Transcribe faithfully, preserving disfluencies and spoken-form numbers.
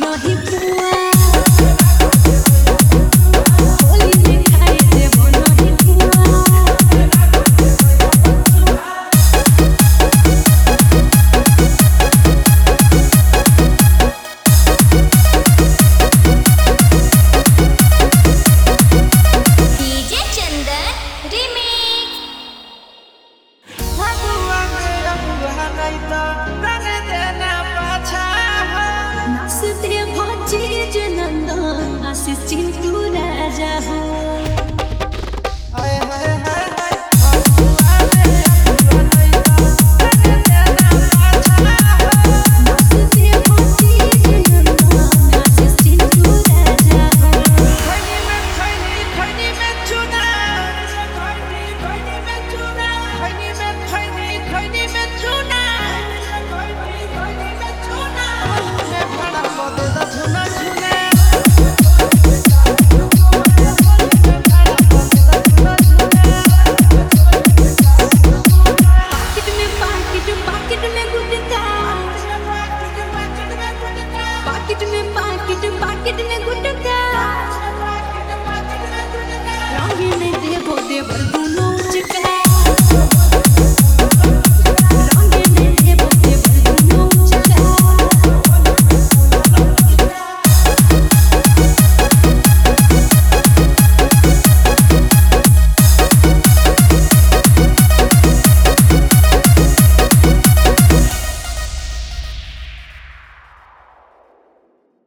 नहीं पुआ होली में खाए देव नहीं पुआ डीजे चंदन रिमिक्स नाचते भजे जनंदन आशीष चिंटू राजा हो नाचते भजे जनंदन आशीष चिंटू राजा हो पाकिट में पाकिट पाकिट में गुटका पाकिट में पाकिट पाकिट में गुटका रंग में देवो देवर दोनों चिकना